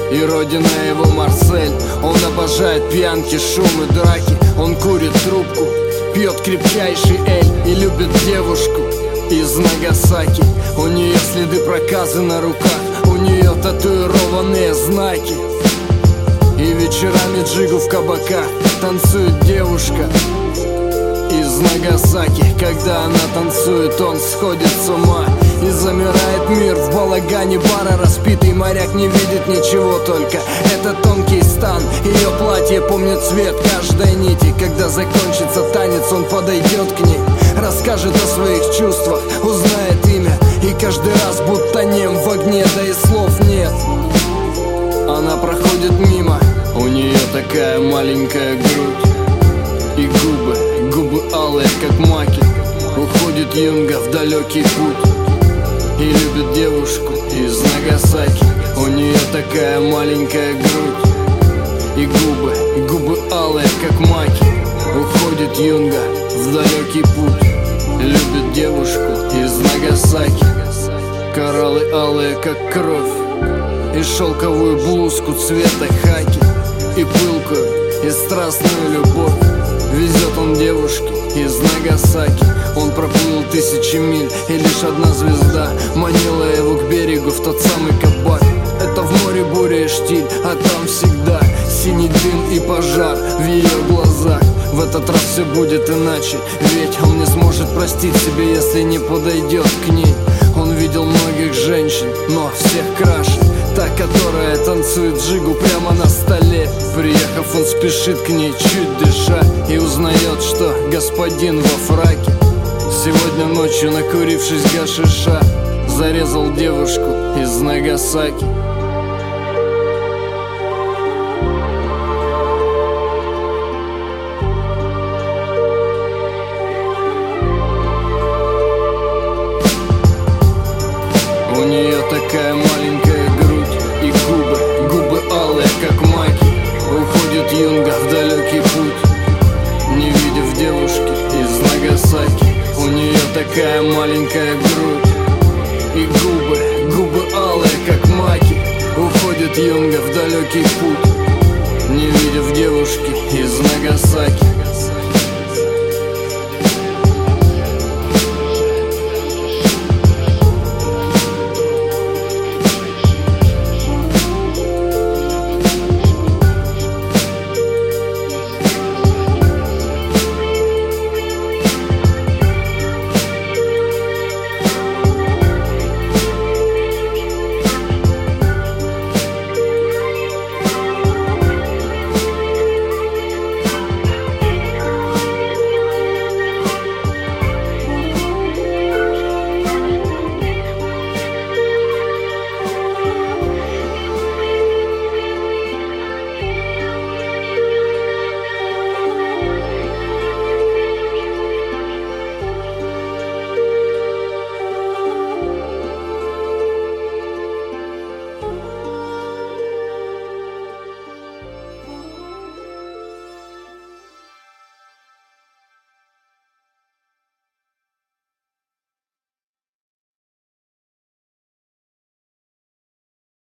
и родина его Марсель. Он обожает пьянки, шум и драки. Он курит трубку, пьет крепчайший эль и любит девушку из Нагасаки. У нее следы проказы на руках, у нее татуированные знаки. И вечерами джигу в кабаках танцует девушка из Нагасаки. Когда она танцует, он сходит с ума. И замирает мир в балагане бара. Распитый моряк не видит ничего, только этот тонкий стан. Ее платье помнит цвет каждой нити. Когда закончится танец, он подойдет к ней, расскажет о своих чувствах, узнает имя. И каждый раз будто нем в огне, да и слов нет. Она проходит мимо, у нее такая маленькая грудь и губы алые, как маки. Уходит юнга в далекий путь и любит девушку из Нагасаки. У нее такая маленькая грудь и губы алые, как маки. Уходит юнга в далекий путь, любит девушку из Нагасаки. Кораллы алые, как кровь, и шелковую блузку цвета хаки, и пылкую, и страстную любовь везет он девушке из Нагасаки. Он проплыл 1000 миль, и лишь одна звезда манила его к берегу, в тот самый кабак. Это в море буря и штиль, а там всегда синий дым и пожар в ее глазах. В этот раз все будет иначе, ведь он не сможет простить себе, если не подойдет к ней. Он видел многих женщин, но всех краше та, которая танцует джигу прямо на столе. Приехав, он спешит к ней, чуть дыша, и узнает, что господин во фраке сегодня ночью, накурившись гашиша, зарезал девушку из Нагасаки. У нее такая маленькая грудь и губы алые, как маки. Уходит юнга в далекий путь, не видев девушки из Нагасаки. У нее такая маленькая грудь и губы алые, как маки. Уходит юнга в далекий путь, не видев девушки из Нагасаки.